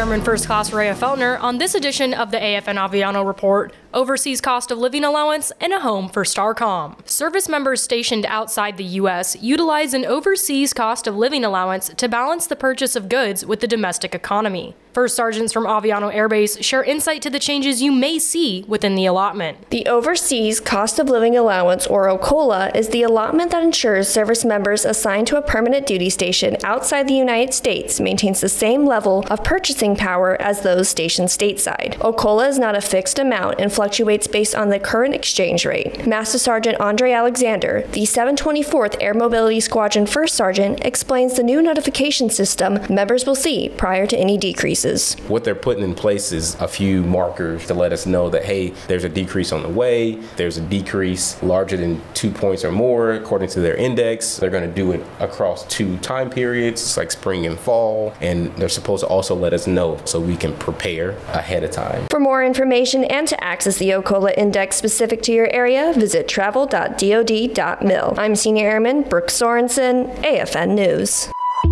Airman First Class Rhea Feltner on this edition of the AFN Aviano Report, overseas cost of living allowance and a home for STARCOM. Service members stationed outside the U.S. utilize an overseas cost of living allowance to balance the purchase of goods with the domestic economy. First sergeants from Aviano Air Base share insight to the changes you may see within the allotment. The Overseas Cost of Living Allowance, or OCOLA, is the allotment that ensures service members assigned to a permanent duty station outside the United States maintains the same level of purchasing power as those stationed stateside. OCOLA is not a fixed amount and fluctuates based on the current exchange rate. Master Sergeant Andre Alexander, the 724th Air Mobility Squadron First Sergeant, explains the new notification system members will see prior to any decreases. What they're putting in place is a few markers to let us know that, hey, there's a decrease on the way, there's a decrease larger than 2 points or more according to their index. They're going to do it across 2 time periods, it's like spring and fall, and they're supposed to also let us know so we can prepare ahead of time. For more information and to access the OCOLA index specific to your area, visit travel.dod.mil. I'm Senior Airman Brooke Sorensen, AFN News.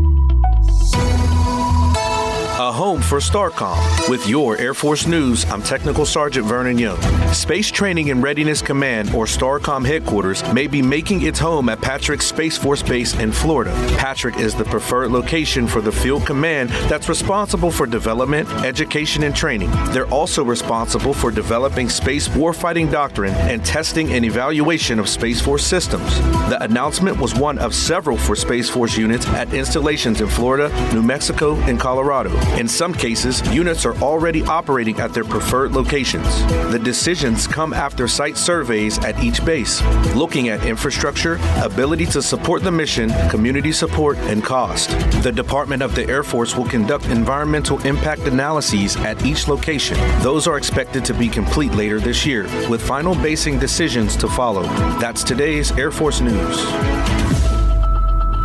A home for STARCOM. With your Air Force News, I'm Technical Sergeant Vernon Young. Space Training and Readiness Command, or STARCOM headquarters, may be making its home at Patrick Space Force Base in Florida. Patrick is the preferred location for the field command that's responsible for development, education, and training. They're also responsible for developing space warfighting doctrine and testing and evaluation of Space Force systems. The announcement was one of several for Space Force units at installations in Florida, New Mexico, and Colorado. In some cases, units are already operating at their preferred locations. The decisions come after site surveys at each base, looking at infrastructure, ability to support the mission, community support, and cost. The Department of the Air Force will conduct environmental impact analyses at each location. Those are expected to be complete later this year, with final basing decisions to follow. That's today's Air Force News.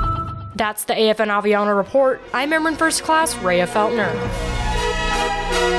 That's the AFN Aviano Report. I'm Airman First Class Rhea Feltner.